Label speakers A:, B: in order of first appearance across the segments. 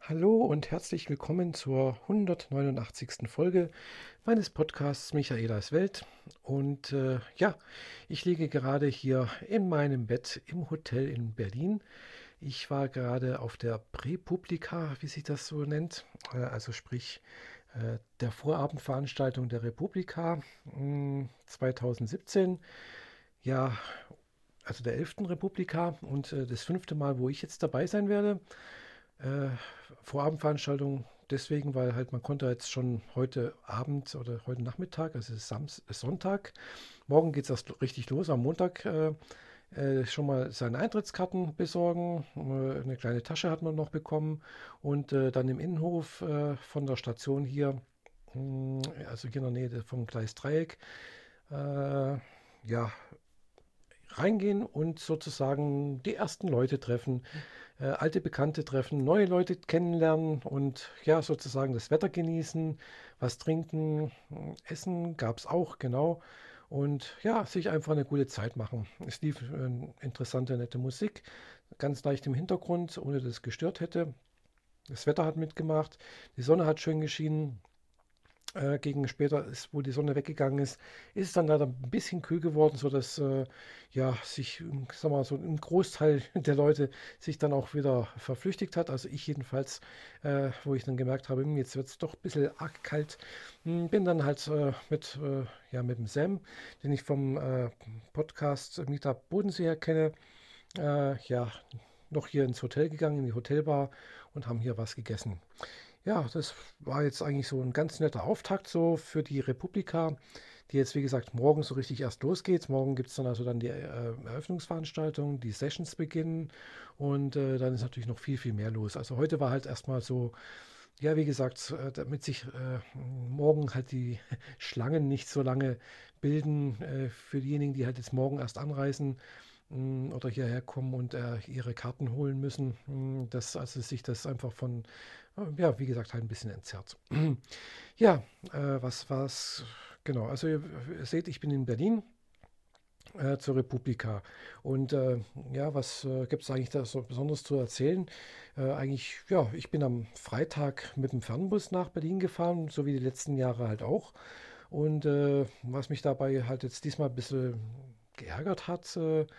A: Hallo und herzlich willkommen zur 189. Folge meines Podcasts Michaelas Welt. Und ja, ich liege gerade hier in meinem Bett im Hotel in Berlin. Ich war gerade auf der Präpublica, wie sich das so nennt, also sprich der Vorabendveranstaltung der Republika 2017. Ja, also der 11. Republika und das fünfte Mal, wo ich jetzt dabei sein werde. Äh, Vorabendveranstaltung deswegen, weil halt man konnte jetzt schon heute Abend oder heute Nachmittag, also es ist Sonntag, morgen geht es erst richtig los, am Montag schon mal seine Eintrittskarten besorgen. Eine kleine Tasche hat man noch bekommen und dann im Innenhof von der Station hier, also hier in der Nähe vom Gleis Dreieck, ja, reingehen und sozusagen die ersten Leute treffen, alte Bekannte treffen, neue Leute kennenlernen und ja, sozusagen das Wetter genießen, was trinken, essen gab es auch, genau. Und ja, sich einfach eine gute Zeit machen. Es lief interessante, nette Musik, ganz leicht im Hintergrund, ohne dass es gestört hätte. Das Wetter hat mitgemacht, die Sonne hat schön geschienen. Gegen später, wo die Sonne weggegangen ist, ist es dann leider ein bisschen kühl geworden, sodass ja, sich, sag mal, so ein Großteil der Leute sich dann auch wieder verflüchtigt hat. Also ich jedenfalls, wo ich dann gemerkt habe, jetzt wird es doch ein bisschen arg kalt, bin dann halt ja, mit dem Sam, den ich vom Podcast Meetup Bodensee her kenne, ja, noch hier ins Hotel gegangen, in die Hotelbar und haben hier was gegessen. Ja, das war jetzt eigentlich so ein ganz netter Auftakt so für die Republika, die jetzt, wie gesagt, morgen so richtig erst losgeht. Morgen gibt es dann also dann die Eröffnungsveranstaltung, die Sessions beginnen und dann ist natürlich noch viel, viel mehr los. Also heute war halt erstmal so, ja, wie gesagt, damit sich morgen halt die Schlangen nicht so lange bilden für diejenigen, die halt jetzt morgen erst anreisen oder hierher kommen und ihre Karten holen müssen, dass also sich das einfach von, ja, wie gesagt, halt ein bisschen entzerrt. Ja, was war's? Genau, also ihr seht, ich bin in Berlin zur Republika. Und ja, was gibt es eigentlich da so Besonderes zu erzählen? Eigentlich, ja, ich bin am Freitag mit dem Fernbus nach Berlin gefahren, so wie die letzten Jahre halt auch. Und was mich dabei halt jetzt diesmal ein bisschen geärgert hat,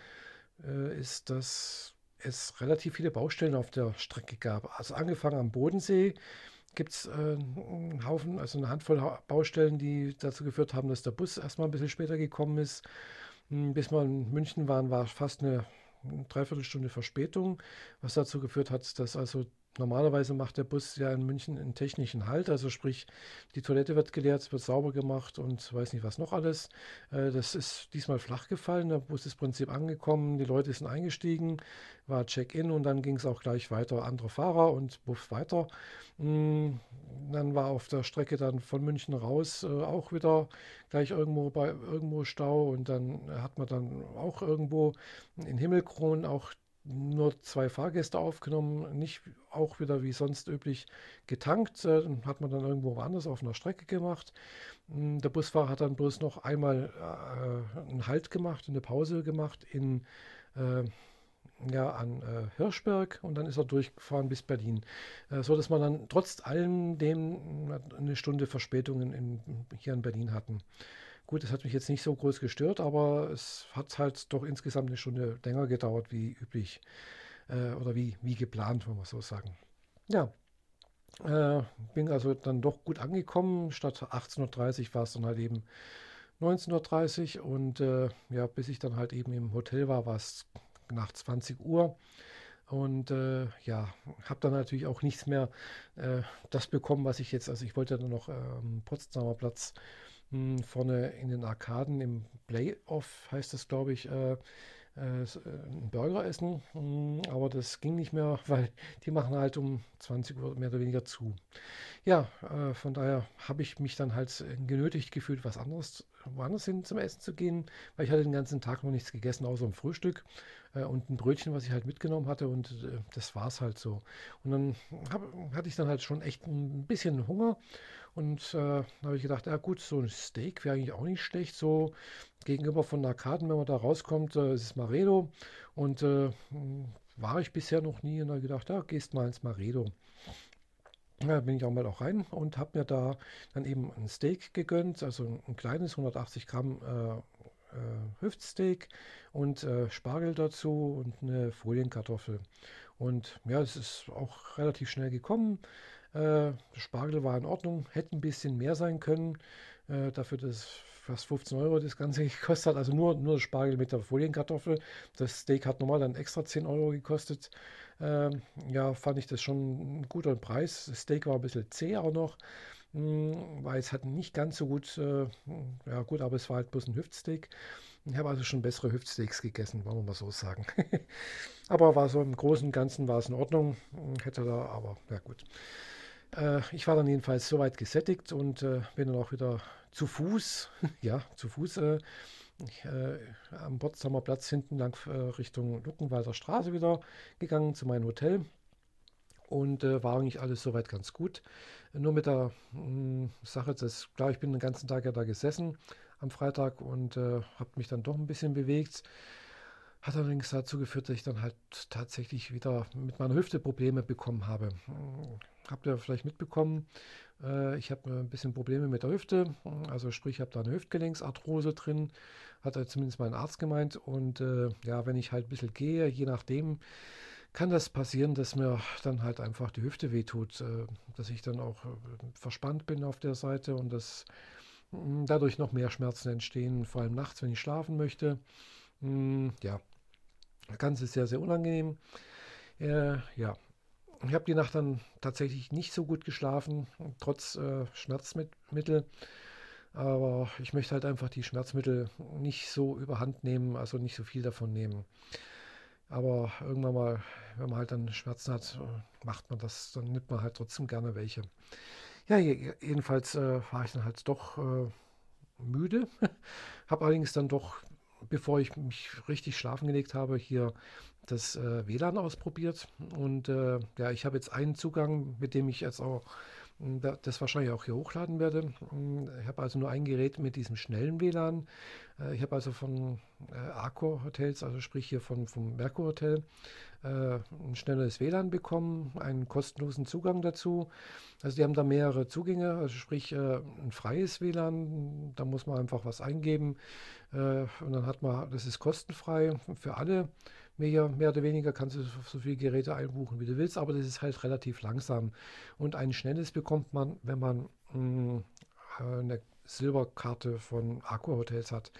A: ist, dass es relativ viele Baustellen auf der Strecke gab. Also angefangen am Bodensee gibt es einen Haufen, also eine Handvoll Baustellen, die dazu geführt haben, dass der Bus erstmal ein bisschen später gekommen ist. Bis wir in München waren, war fast eine Dreiviertelstunde Verspätung, was dazu geführt hat, dass also normalerweise macht der Bus ja in München einen technischen Halt, also sprich, die Toilette wird geleert, wird sauber gemacht und weiß nicht was noch alles. Das ist diesmal flach gefallen, der Bus ist im Prinzip angekommen, die Leute sind eingestiegen, war Check-in und dann ging es auch gleich weiter, andere Fahrer und Buff weiter. Mm, Dann war auf der Strecke dann von München raus auch wieder gleich irgendwo Stau und dann hat man dann auch irgendwo in Himmelkron auch nur zwei Fahrgäste aufgenommen, nicht auch wieder wie sonst üblich getankt, hat man dann irgendwo woanders auf einer Strecke gemacht. Der Busfahrer hat dann bloß noch einmal einen Halt gemacht, eine Pause gemacht äh, ja, an Hirschberg und dann ist er durchgefahren bis Berlin, so dass man dann trotz allem dem eine Stunde Verspätungen hier in Berlin hatten. Gut, das hat mich jetzt nicht so groß gestört, aber es hat halt doch insgesamt eine Stunde länger gedauert wie üblich oder wie geplant, wollen wir so sagen. Ja, äh, bin also dann doch gut angekommen. Statt 18:30 Uhr war es dann halt eben 19:30 Uhr und ja, bis ich dann halt eben im Hotel war, war es nach 20 Uhr. Und ja, habe dann natürlich auch nichts mehr das bekommen, was ich jetzt, also ich wollte dann noch Potsdamer Platz vorne in den Arkaden im Playoff, heißt das, glaube ich, einen Burger essen. Aber das ging nicht mehr, weil die machen halt um 20 Uhr mehr oder weniger zu. Ja, von daher habe ich mich dann halt genötigt gefühlt, woanders hin zum Essen zu gehen, weil ich hatte den ganzen Tag noch nichts gegessen, außer ein Frühstück und ein Brötchen, was ich halt mitgenommen hatte und das war es halt so. Und dann hatte ich dann halt schon echt ein bisschen Hunger und da habe ich gedacht, ja gut, so ein Steak wäre eigentlich auch nicht schlecht, so gegenüber von Arkaden, wenn man da rauskommt, ist es Maredo und war ich bisher noch nie und da habe ich gedacht, ja, gehst mal ins Maredo. Ja, bin ich auch mal auch rein und habe mir da dann eben ein Steak gegönnt, also ein kleines 180 Gramm Hüftsteak und Spargel dazu und eine Folienkartoffel. Und ja, es ist auch relativ schnell gekommen. Der Spargel war in Ordnung, hätte ein bisschen mehr sein können, dafür, dass fast 15 Euro das Ganze gekostet hat. Also nur der Spargel mit der Folienkartoffel. Das Steak hat normal dann extra 10 Euro gekostet. Ja, fand ich das schon ein guter Preis. Das Steak war ein bisschen zäh auch noch, weil es hat nicht ganz so gut, ja gut, aber es war halt bloß ein Hüftsteak. Ich habe also schon bessere Hüftsteaks gegessen, wollen wir mal so sagen. Aber war so im Großen und Ganzen war es in Ordnung. Hätte da, aber ja gut. Ich war dann jedenfalls soweit gesättigt und bin dann auch wieder zu Fuß, ja, zu Fuß am Potsdamer Platz hinten lang Richtung Luckenwalder Straße wieder gegangen zu meinem Hotel und war eigentlich alles soweit ganz gut. Nur mit der Sache, dass, klar, ich bin den ganzen Tag ja da gesessen am Freitag und habe mich dann doch ein bisschen bewegt. Hat allerdings dazu geführt, dass ich dann halt tatsächlich wieder mit meiner Hüfte Probleme bekommen habe. Habt ihr vielleicht mitbekommen, ich habe ein bisschen Probleme mit der Hüfte, also sprich, ich habe da eine Hüftgelenksarthrose drin, hat zumindest mein Arzt gemeint. Und ja, wenn ich halt ein bisschen gehe, je nachdem, kann das passieren, dass mir dann halt einfach die Hüfte wehtut, dass ich dann auch verspannt bin auf der Seite und dass dadurch noch mehr Schmerzen entstehen, vor allem nachts, wenn ich schlafen möchte. Ja, das Ganze ist sehr, sehr unangenehm. Ja, ich habe die Nacht dann tatsächlich nicht so gut geschlafen, trotz Schmerzmittel. Aber ich möchte halt einfach die Schmerzmittel nicht so überhand nehmen, also nicht so viel davon nehmen. Aber irgendwann mal, wenn man halt dann Schmerzen hat, macht man das, dann nimmt man halt trotzdem gerne welche. Ja, jedenfalls war ich dann halt doch müde. Habe allerdings dann doch, bevor ich mich richtig schlafen gelegt habe, hier das WLAN ausprobiert. Und ja, ich habe jetzt einen Zugang, mit dem ich jetzt auch das wahrscheinlich auch hier hochladen werde. Ich habe also nur ein Gerät mit diesem schnellen WLAN. Ich habe also von Accor Hotels, also sprich hier vom Merkur Hotel, ein schnelles WLAN bekommen, einen kostenlosen Zugang dazu. Also die haben da mehrere Zugänge, also sprich ein freies WLAN, da muss man einfach was eingeben und dann hat man, das ist kostenfrei für alle. Mehr oder weniger kannst du so viele Geräte einbuchen, wie du willst, aber das ist halt relativ langsam. Und ein schnelles bekommt man, wenn man eine Silberkarte von Accor Hotels hat.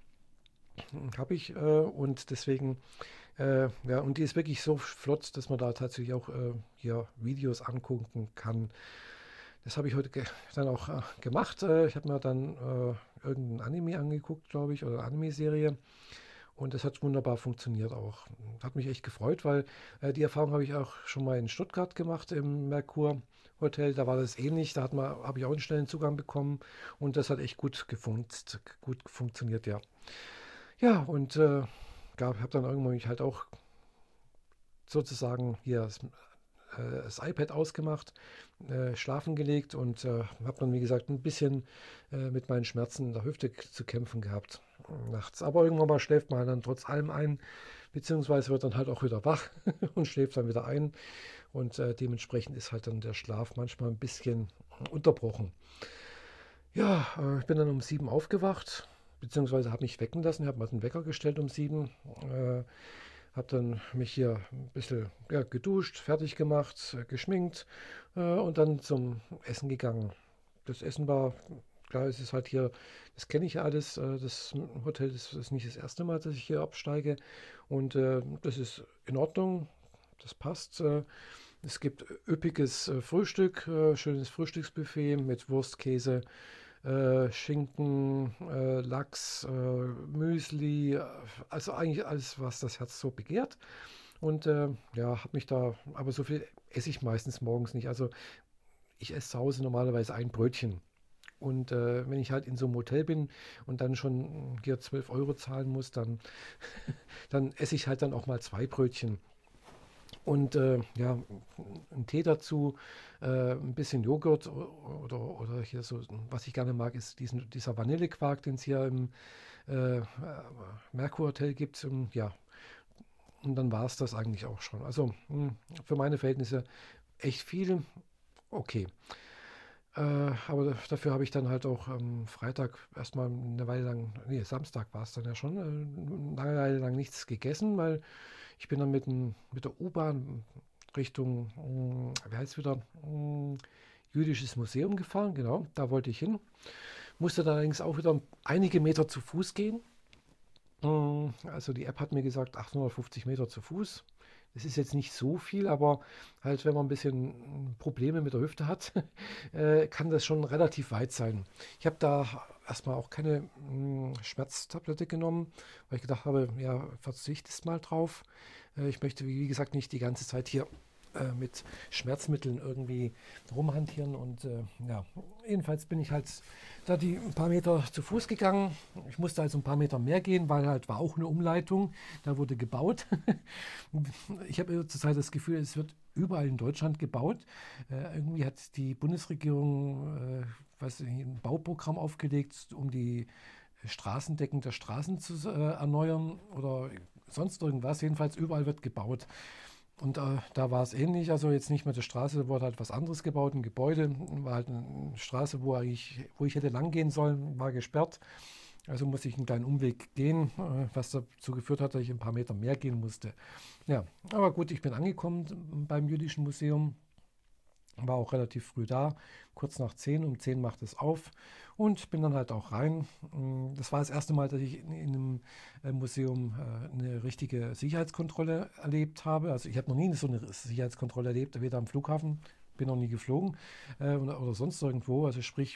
A: Habe ich und deswegen ja, und die ist wirklich so flott, dass man da tatsächlich auch hier Videos angucken kann. Das habe ich heute dann auch gemacht. Ich habe mir dann irgendein Anime angeguckt, glaube ich, oder eine Anime-Serie. Und das hat wunderbar funktioniert auch. Hat mich echt gefreut, weil die Erfahrung habe ich auch schon mal in Stuttgart gemacht im Merkur Hotel. Da war das ähnlich. Habe ich auch einen schnellen Zugang bekommen und das hat echt gut funktioniert, ja. Ja, und habe dann irgendwann mich halt auch sozusagen hier das iPad ausgemacht, schlafen gelegt und habe dann, wie gesagt, ein bisschen mit meinen Schmerzen in der Hüfte zu kämpfen gehabt nachts. Aber irgendwann mal schläft man dann trotz allem ein, beziehungsweise wird dann halt auch wieder wach und schläft dann wieder ein. Und dementsprechend ist halt dann der Schlaf manchmal ein bisschen unterbrochen. Ja, ich bin dann um 7 aufgewacht, beziehungsweise habe mich wecken lassen. Ich habe mal den Wecker gestellt um 7. Habe dann mich hier ein bisschen ja, geduscht, fertig gemacht, geschminkt und dann zum Essen gegangen. Das Essen war, klar, es ist halt hier, das kenne ich ja alles. Das Hotel, das ist nicht das erste Mal, dass ich hier absteige. Und das ist in Ordnung, das passt. Es gibt üppiges Frühstück, schönes Frühstücksbuffet mit Wurst, Käse, Schinken, Lachs, Müsli, also eigentlich alles, was das Herz so begehrt. Und ja, habe mich da, aber so viel esse ich meistens morgens nicht. Also ich esse zu Hause normalerweise ein Brötchen. Und wenn ich halt in so einem Hotel bin und dann schon hier 12 Euro zahlen muss, dann esse ich halt dann auch mal zwei Brötchen. Und ja, ein Tee dazu, ein bisschen Joghurt oder hier so, was ich gerne mag, ist dieser Vanillequark, den es hier im Merkur Hotel gibt. Und, ja, und dann war es das eigentlich auch schon. Also für meine Verhältnisse echt viel. Okay. Aber dafür habe ich dann halt auch am Freitag erstmal eine Weile lang, nee, Samstag war es dann ja schon, eine Weile lang nichts gegessen, weil ich bin dann mit der U-Bahn Richtung, wie heißt es wieder, Jüdisches Museum gefahren, genau, da wollte ich hin. Musste dann allerdings auch wieder einige Meter zu Fuß gehen. Also die App hat mir gesagt 850 Meter zu Fuß. Das ist jetzt nicht so viel, aber halt, wenn man ein bisschen Probleme mit der Hüfte hat, kann das schon relativ weit sein. Ich habe da erstmal auch keine Schmerztablette genommen, weil ich gedacht habe, ja, verzichtest mal drauf. Ich möchte, wie gesagt, nicht die ganze Zeit hier mit Schmerzmitteln irgendwie rumhantieren und ja, jedenfalls bin ich halt da die ein paar Meter zu Fuß gegangen. Ich musste also ein paar Meter mehr gehen, weil halt war auch eine Umleitung, da wurde gebaut. Ich habe zurzeit das Gefühl, es wird überall in Deutschland gebaut. Irgendwie hat die Bundesregierung weiß nicht, ein Bauprogramm aufgelegt, um die Straßendecken der Straßen zu erneuern oder sonst irgendwas. Jedenfalls überall wird gebaut. Und da war es ähnlich, also jetzt nicht mehr die Straße, da wurde halt was anderes gebaut, ein Gebäude, war halt eine Straße, wo ich hätte lang gehen sollen, war gesperrt. Also musste ich einen kleinen Umweg gehen, was dazu geführt hat, dass ich ein paar Meter mehr gehen musste. Ja, aber gut, ich bin angekommen beim Jüdischen Museum, war auch relativ früh da, kurz nach 10, um 10 macht es auf und bin dann halt auch rein. Das war das erste Mal, dass ich in einem Museum eine richtige Sicherheitskontrolle erlebt habe. Also ich habe noch nie so eine Sicherheitskontrolle erlebt, weder am Flughafen, bin noch nie geflogen oder sonst irgendwo. Also sprich,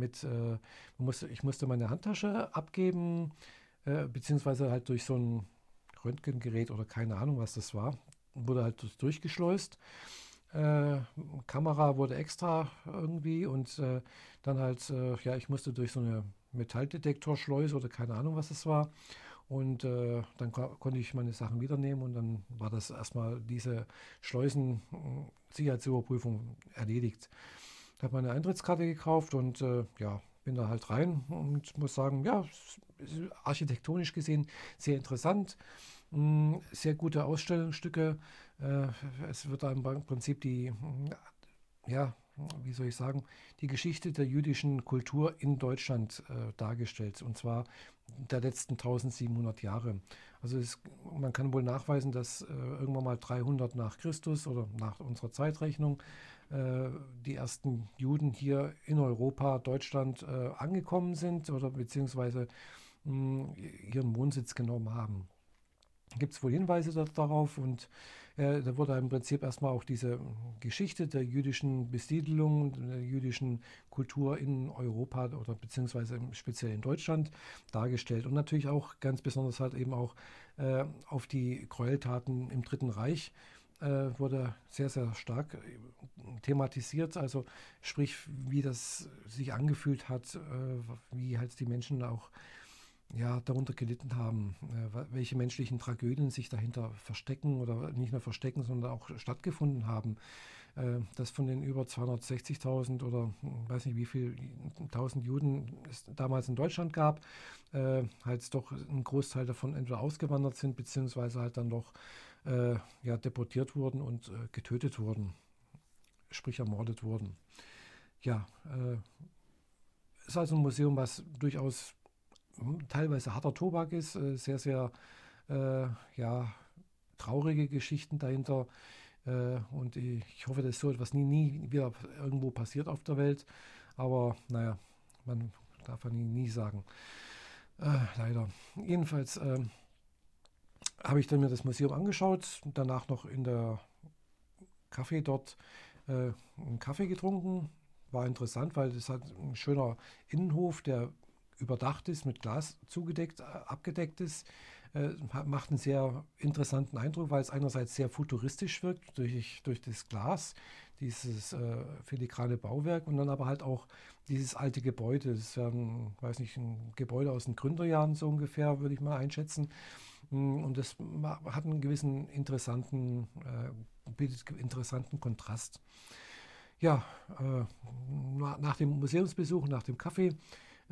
A: ich musste meine Handtasche abgeben, beziehungsweise halt durch so ein Röntgengerät oder keine Ahnung, was das war, wurde halt durchgeschleust. Äh, Kamera wurde extra irgendwie und dann halt, ja, ich musste durch so eine Metalldetektorschleuse oder keine Ahnung, was es war. Und dann konnte ich meine Sachen wiedernehmen und dann war das erstmal diese Schleusen-Sicherheitsüberprüfung erledigt. Ich habe meine Eintrittskarte gekauft und ja, bin da halt rein und muss sagen, ja, architektonisch gesehen sehr interessant. Sehr gute Ausstellungsstücke. Äh, Es wird da im Prinzip ja, wie soll ich sagen, die Geschichte der jüdischen Kultur in Deutschland dargestellt, und zwar der letzten 1700 Jahre. Also man kann wohl nachweisen, dass irgendwann mal 300 nach Christus oder nach unserer Zeitrechnung die ersten Juden hier in Europa, Deutschland angekommen sind oder beziehungsweise ihren Wohnsitz genommen haben. Gibt es wohl Hinweise darauf und da wurde im Prinzip erstmal auch diese Geschichte der jüdischen Besiedelung, der jüdischen Kultur in Europa oder beziehungsweise speziell in Deutschland dargestellt und natürlich auch ganz besonders halt eben auch auf die Gräueltaten im Dritten Reich wurde sehr, sehr stark thematisiert, also sprich, wie das sich angefühlt hat, wie halt die Menschen auch ja, darunter gelitten haben, welche menschlichen Tragödien sich dahinter verstecken oder nicht nur verstecken, sondern auch stattgefunden haben. Dass von den über 260.000 oder weiß nicht wie viel tausend Juden es damals in Deutschland gab, halt doch ein Großteil davon entweder ausgewandert sind, beziehungsweise halt dann doch ja, deportiert wurden und getötet wurden, sprich ermordet wurden. Ja, ist also ein Museum, was durchaus teilweise harter Tobak ist, sehr, sehr ja, traurige Geschichten dahinter. Und ich hoffe, dass so etwas nie wieder irgendwo passiert auf der Welt. Aber naja, man darf ja nie sagen. Leider. Jedenfalls habe ich dann mir das Museum angeschaut, danach noch in der Café dort einen Kaffee getrunken. War interessant, weil es hat ein schöner Innenhof, der überdacht ist, mit Glas zugedeckt, abgedeckt ist. Macht einen sehr interessanten Eindruck, weil es einerseits sehr futuristisch wirkt durch das Glas, dieses filigrane Bauwerk und dann aber halt auch dieses alte Gebäude. Das ist ja weiß nicht, ein Gebäude aus den Gründerjahren so ungefähr, würde ich mal einschätzen. Und das hat einen gewissen bildet interessanten Kontrast. Ja, nach dem Museumsbesuch, nach dem Kaffee,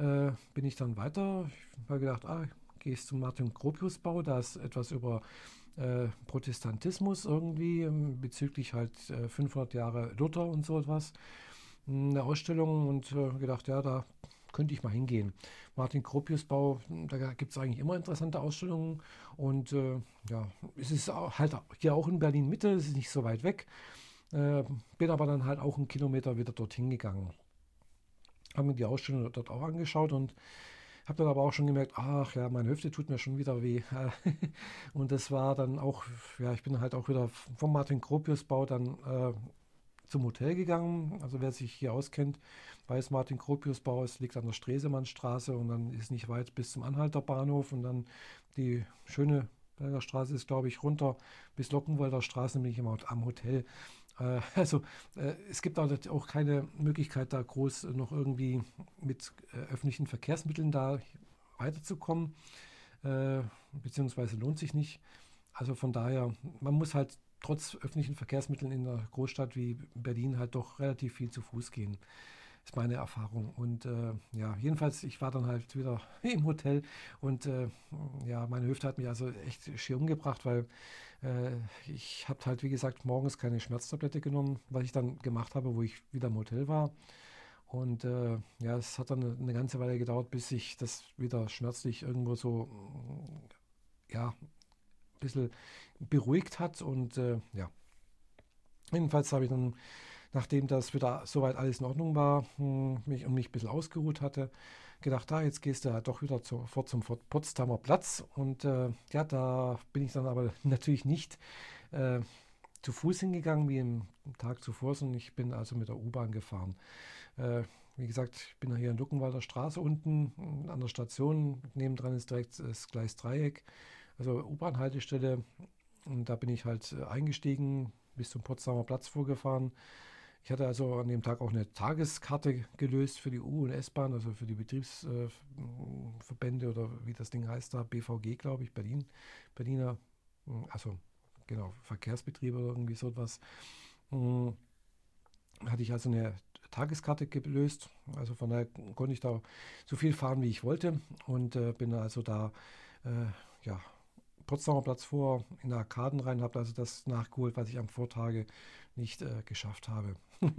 A: bin ich dann weiter. Ich habe gedacht, gehst zum Martin Gropius Bau, da ist etwas über Protestantismus irgendwie, bezüglich halt 500 Jahre Luther und so etwas. Eine Ausstellung und gedacht, ja, da könnte ich mal hingehen. Martin Gropius Bau, da gibt es eigentlich immer interessante Ausstellungen und ja, es ist halt hier auch in Berlin Mitte, es ist nicht so weit weg. Bin aber dann halt auch einen Kilometer wieder dorthin gegangen. Habe mir die Ausstellung dort auch angeschaut und habe dann aber auch schon gemerkt, ach ja, meine Hüfte tut mir schon wieder weh. Und das war dann auch, ja, ich bin halt auch wieder vom Martin Gropius Bau dann zum Hotel gegangen. Also wer sich hier auskennt, weiß, Martin Gropius Bau, es liegt an der Stresemannstraße und dann ist nicht weit bis zum Anhalter Bahnhof und dann die schöne Berger Straße ist, glaube ich, runter bis Lockenwalder Straße, bin ich immer am Hotel. Also es gibt auch keine Möglichkeit, da groß noch irgendwie mit öffentlichen Verkehrsmitteln da weiterzukommen, beziehungsweise lohnt sich nicht. Also von daher, man muss halt trotz öffentlichen Verkehrsmitteln in einer Großstadt wie Berlin halt doch relativ viel zu Fuß gehen. Ist meine Erfahrung. Und ja, jedenfalls, ich war dann halt wieder im Hotel und ja, meine Hüfte hat mich also echt schier umgebracht, weil ich habe halt, wie gesagt, morgens keine Schmerztablette genommen, was ich dann gemacht habe, wo ich wieder im Hotel war. Und ja, es hat dann eine ganze Weile gedauert, bis sich das wieder schmerzlich irgendwo so, ja, ein bisschen beruhigt hat. Und ja, jedenfalls habe ich dann, nachdem das wieder soweit alles in Ordnung war, mich ein bisschen ausgeruht hatte, gedacht, jetzt gehst du halt doch wieder sofort zum Potsdamer Platz. Und ja, da bin ich dann aber natürlich nicht äh, zu Fuß hingegangen wie am Tag zuvor, sondern ich bin also mit der U-Bahn gefahren. Äh, Wie gesagt, ich bin hier in Luckenwalder Straße unten an der Station. Nebendran ist direkt das Gleis Dreieck, also U-Bahn-Haltestelle. Und da bin ich halt eingestiegen, bis zum Potsdamer Platz vorgefahren. Ich hatte also an dem Tag auch eine Tageskarte gelöst für die U- und S-Bahn, also für die Betriebsverbände oder wie das Ding heißt da, BVG, glaube ich, Berliner, also genau, Verkehrsbetriebe oder irgendwie so etwas. Hm, Hatte ich also eine Tageskarte gelöst. Also von daher konnte ich da so viel fahren, wie ich wollte und bin also da, äh, ja, Potsdamer Platz vor in der Arkaden rein, habe also das nachgeholt, was ich am Vortage nicht geschafft habe.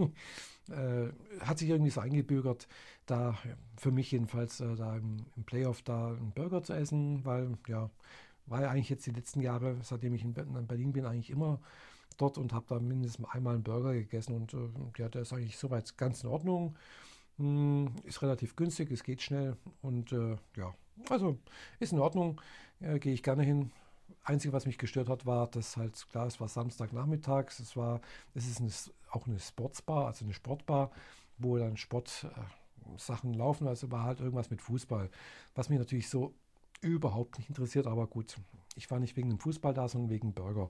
A: Hat sich irgendwie so eingebürgert, da für mich jedenfalls da im Playoff da einen Burger zu essen, weil ja, war ja eigentlich jetzt die letzten Jahre, seitdem ich in Berlin bin, eigentlich immer dort und habe da mindestens einmal einen Burger gegessen und ja, der ist eigentlich soweit ganz in Ordnung. Ist relativ günstig, es geht schnell und ja, also ist in Ordnung, gehe ich gerne hin. Einzige, was mich gestört hat, war, dass halt klar, es war Samstagnachmittags, es ist auch eine Sportsbar, also eine Sportbar, wo dann Sportsachen laufen, also war halt irgendwas mit Fußball, was mich natürlich so überhaupt nicht interessiert, aber gut, ich war nicht wegen dem Fußball da, sondern wegen Burger.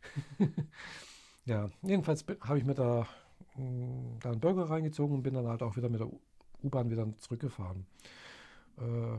A: Ja, jedenfalls habe ich mir da einen Burger reingezogen und bin dann halt auch wieder mit der U-Bahn wieder zurückgefahren. Äh,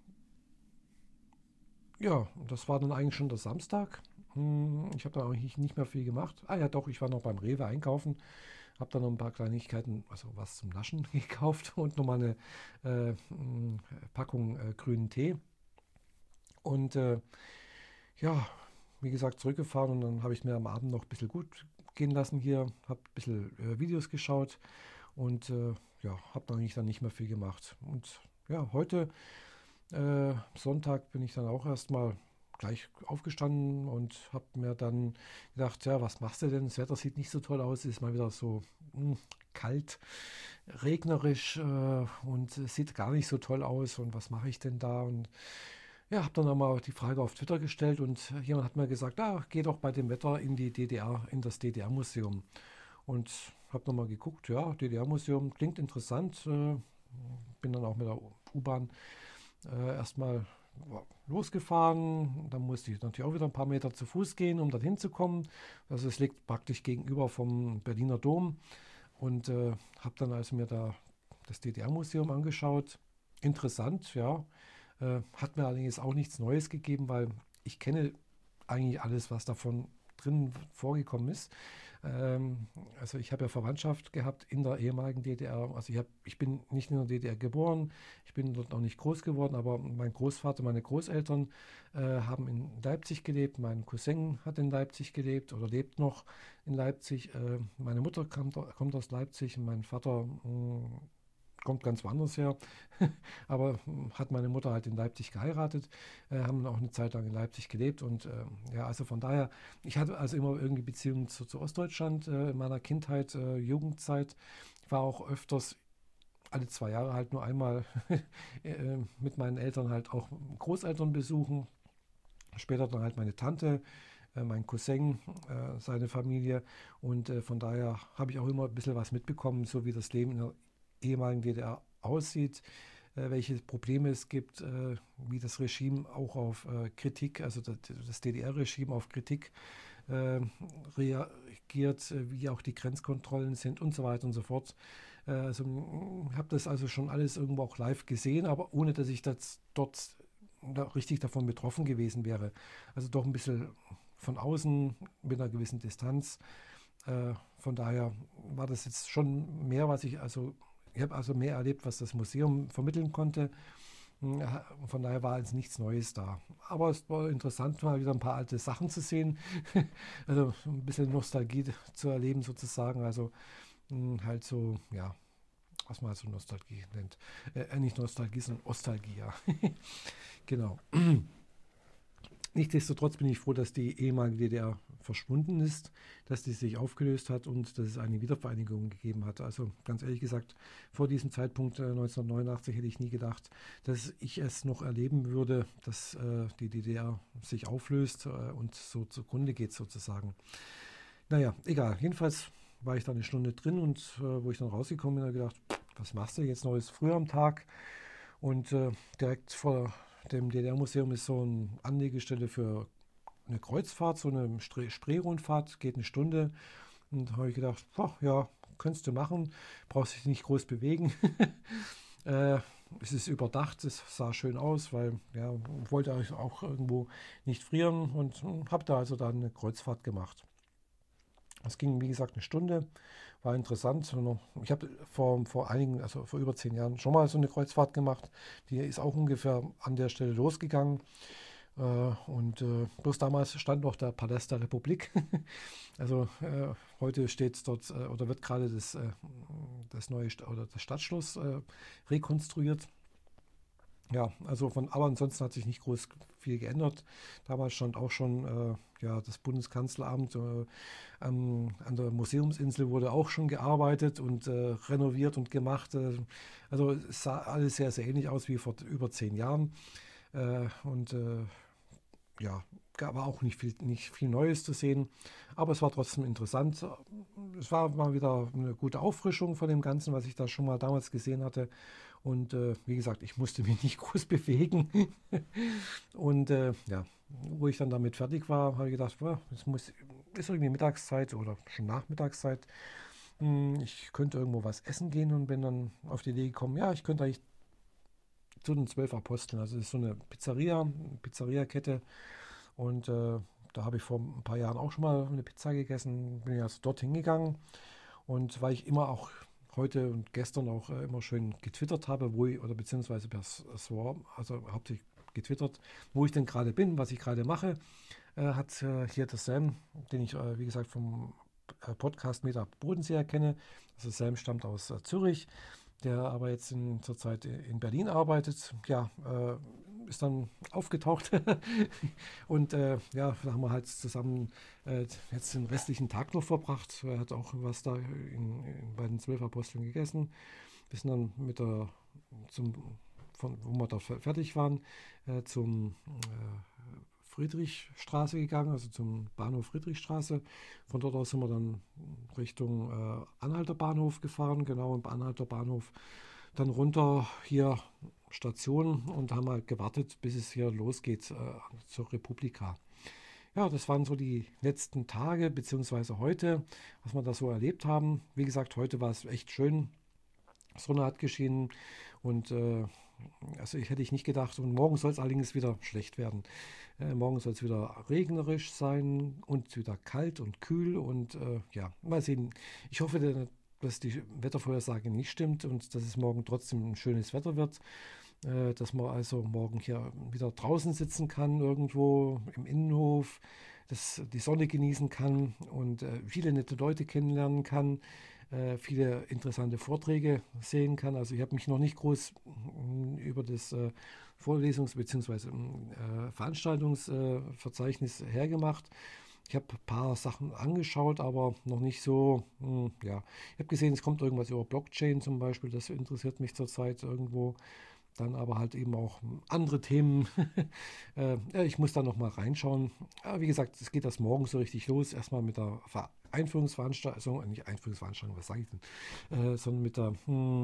A: ja, das war dann eigentlich schon der Samstag. Ich habe da eigentlich nicht mehr viel gemacht. Ah ja, doch, ich war noch beim Rewe einkaufen, habe dann noch ein paar Kleinigkeiten, also was zum Naschen gekauft und nochmal eine Packung grünen Tee. Und ja, wie gesagt, zurückgefahren und dann habe ich mir am Abend noch ein bisschen gut gehen lassen hier, habe ein bisschen Videos geschaut und ja, habe eigentlich dann nicht mehr viel gemacht. Und ja, heute, Sonntag, bin ich dann auch erstmal gleich aufgestanden und habe mir dann gedacht, ja, was machst du denn? Das Wetter sieht nicht so toll aus, ist mal wieder so kalt, regnerisch und es sieht gar nicht so toll aus und was mache ich denn da? Und ja, habe dann einmal die Frage auf Twitter gestellt und jemand hat mir gesagt, geh doch bei dem Wetter in die DDR, in das DDR-Museum. Und habe nochmal geguckt, ja, DDR-Museum klingt interessant. Bin dann auch mit der U-Bahn erstmal losgefahren. Dann musste ich natürlich auch wieder ein paar Meter zu Fuß gehen, um dorthin zu kommen. Also es liegt praktisch gegenüber vom Berliner Dom. Und habe dann also mir da das DDR-Museum angeschaut. Interessant, ja. Hat mir allerdings auch nichts Neues gegeben, weil ich kenne eigentlich alles, was davon drin vorgekommen ist. Also ich habe ja Verwandtschaft gehabt in der ehemaligen DDR. Also ich bin nicht in der DDR geboren, ich bin dort auch nicht groß geworden, aber mein Großvater, meine Großeltern haben in Leipzig gelebt. Mein Cousin hat in Leipzig gelebt oder lebt noch in Leipzig. Meine Mutter kommt aus Leipzig und mein Vater kommt ganz woanders her, aber hat meine Mutter halt in Leipzig geheiratet, haben auch eine Zeit lang in Leipzig gelebt und ja, also von daher, ich hatte also immer irgendwie Beziehungen zu Ostdeutschland in meiner Kindheit, Jugendzeit. Ich war auch öfters alle 2 Jahre halt nur einmal mit meinen Eltern halt auch Großeltern besuchen. Später dann halt meine Tante, mein Cousin, seine Familie und von daher habe ich auch immer ein bisschen was mitbekommen, so wie das Leben in der ehemaligen DDR aussieht, welche Probleme es gibt, wie das Regime auch auf Kritik, also das DDR-Regime auf Kritik äh, reagiert, wie auch die Grenzkontrollen sind und so weiter und so fort. Also habe das also schon alles irgendwo auch live gesehen, aber ohne dass ich das dort richtig davon betroffen gewesen wäre. Also doch ein bisschen von außen mit einer gewissen Distanz. Von daher war das jetzt schon mehr, was ich habe also mehr erlebt, was das Museum vermitteln konnte. Von daher war jetzt nichts Neues da. Aber es war interessant, mal wieder ein paar alte Sachen zu sehen. Also ein bisschen Nostalgie zu erleben sozusagen. Also halt so, ja, was man halt so Nostalgie nennt. Nicht Nostalgie, sondern Ostalgie, ja. Genau. Nichtsdestotrotz bin ich froh, dass die ehemalige DDR verschwunden ist, dass die sich aufgelöst hat und dass es eine Wiedervereinigung gegeben hat. Also ganz ehrlich gesagt, vor diesem Zeitpunkt 1989 hätte ich nie gedacht, dass ich es noch erleben würde, dass die DDR sich auflöst und so zugrunde geht sozusagen. Naja, egal. Jedenfalls war ich da eine Stunde drin und wo ich dann rausgekommen bin, habe ich gedacht, was machst du jetzt Neues früher am Tag? Und direkt vor dem DDR-Museum ist so eine Anlegestelle für eine Kreuzfahrt, so eine Spreerundfahrt, geht eine Stunde. Und da habe ich gedacht, boah, ja, könntest du machen, brauchst dich nicht groß bewegen. äh, Es ist überdacht, es sah schön aus, weil ja, wollte auch irgendwo nicht frieren und habe da also dann eine Kreuzfahrt gemacht. Es ging, wie gesagt, eine Stunde, war interessant. Ich habe also vor über 10 Jahren schon mal so eine Kreuzfahrt gemacht. Die ist auch ungefähr an der Stelle losgegangen. Und bloß damals stand noch der Palast der Republik. Also heute steht dort oder wird gerade das neue oder das Stadtschloss rekonstruiert. Ja, also aber ansonsten hat sich nicht groß viel geändert. Damals stand auch schon ja, das Bundeskanzleramt. An der Museumsinsel wurde auch schon gearbeitet und renoviert und gemacht. Also es sah alles sehr, sehr ähnlich aus wie vor über 10 Jahren. Und ja, gab auch nicht viel Neues zu sehen, aber es war trotzdem interessant. Es war mal wieder eine gute Auffrischung von dem Ganzen, was ich da schon mal damals gesehen hatte. Und wie gesagt, ich musste mich nicht groß bewegen. Und ja, wo ich dann damit fertig war, habe ich gedacht, boah, ist irgendwie Mittagszeit oder schon Nachmittagszeit. Ich könnte irgendwo was essen gehen und bin dann auf die Idee gekommen, ja, ich könnte eigentlich zu den 12 Aposteln. Also das ist so eine Pizzeria-Kette. Und da habe ich vor ein paar Jahren auch schon mal eine Pizza gegessen, bin ja also dorthin gegangen. Und weil ich immer auch heute und gestern auch immer schön getwittert habe, oder beziehungsweise per Swarm, also hauptsächlich getwittert, wo ich denn gerade bin, was ich gerade mache, hat hier der Sam, den ich, wie gesagt, vom Podcast Meter Bodensee kenne. Also Sam stammt aus Zürich, der aber jetzt zurzeit in Berlin arbeitet. Ja, ist dann aufgetaucht und ja, da haben wir halt zusammen jetzt den restlichen Tag noch verbracht. Er hat auch was da bei den 12 Aposteln gegessen. Wir sind dann wo wir da fertig waren, zum Friedrichstraße gegangen, also zum Bahnhof Friedrichstraße. Von dort aus sind wir dann Richtung Anhalter Bahnhof gefahren, genau im Anhalter Bahnhof. Dann runter hier Station und haben halt gewartet, bis es hier losgeht zur Republika. Ja, das waren so die letzten Tage, beziehungsweise heute, was wir da so erlebt haben. Wie gesagt, heute war es echt schön. Sonne hat geschienen und Also hätte ich nicht gedacht. Und morgen soll es allerdings wieder schlecht werden. Morgen soll es wieder regnerisch sein und wieder kalt und kühl. Und ja, mal sehen. Ich hoffe, dass die Wettervorhersage nicht stimmt und dass es morgen trotzdem ein schönes Wetter wird. Dass man also morgen hier wieder draußen sitzen kann, irgendwo im Innenhof, dass die Sonne genießen kann und viele nette Leute kennenlernen kann, viele interessante Vorträge sehen kann. Also ich habe mich noch nicht groß über das Vorlesungs- bzw. Veranstaltungsverzeichnis hergemacht. Ich habe ein paar Sachen angeschaut, aber noch nicht so, ja. Ich habe gesehen, es kommt irgendwas über Blockchain zum Beispiel, das interessiert mich zurzeit irgendwo. Dann aber halt eben auch andere Themen. Ja, ich muss da noch mal reinschauen. Aber wie gesagt, es geht das morgen so richtig los. Erstmal mit der Einführungsveranstaltung, nicht Einführungsveranstaltung, was sage ich denn? Sondern mit der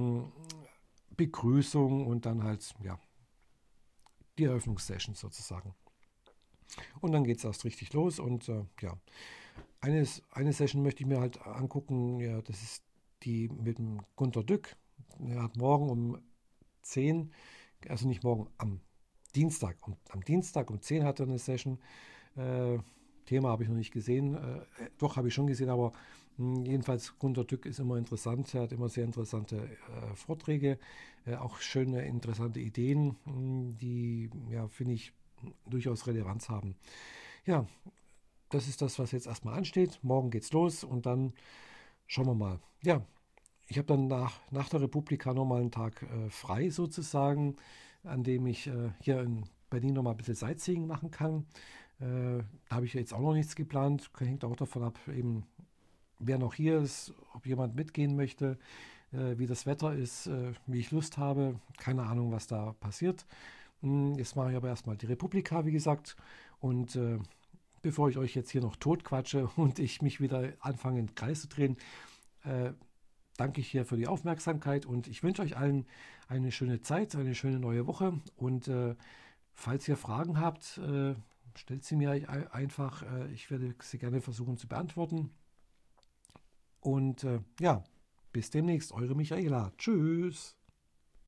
A: Begrüßung und dann halt, ja, die Eröffnungssession sozusagen. Und dann geht es erst richtig los. Und ja, eine Session möchte ich mir halt angucken. Ja, das ist die mit dem Gunter Dück. Er hat morgen um 10, also nicht morgen, am Dienstag. Und am Dienstag um 10 hat er eine Session. Äh, Thema habe ich noch nicht gesehen. Doch, habe ich schon gesehen, aber jedenfalls Gunter Dück ist immer interessant. Er hat immer sehr interessante Vorträge, auch schöne, interessante Ideen, die, ja, finde ich, durchaus Relevanz haben. Ja, das ist das, was jetzt erstmal ansteht. Morgen geht's los und dann schauen wir mal. Ja, ich habe dann nach der Republika nochmal einen Tag frei sozusagen, an dem ich hier in Berlin nochmal ein bisschen Sightseeing machen kann. Da habe ich jetzt auch noch nichts geplant. Hängt auch davon ab, eben wer noch hier ist, ob jemand mitgehen möchte, wie das Wetter ist, wie ich Lust habe. Keine Ahnung, was da passiert. Jetzt mache ich aber erstmal die Republika, wie gesagt. Und bevor ich euch jetzt hier noch totquatsche und ich mich wieder anfange, in den Kreis zu drehen, äh, danke ich hier für die Aufmerksamkeit und ich wünsche euch allen eine schöne Zeit, eine schöne neue Woche. Und falls ihr Fragen habt, stellt sie mir einfach. Ich werde sie gerne versuchen zu beantworten. Und ja, bis demnächst, eure Michaela. Tschüss.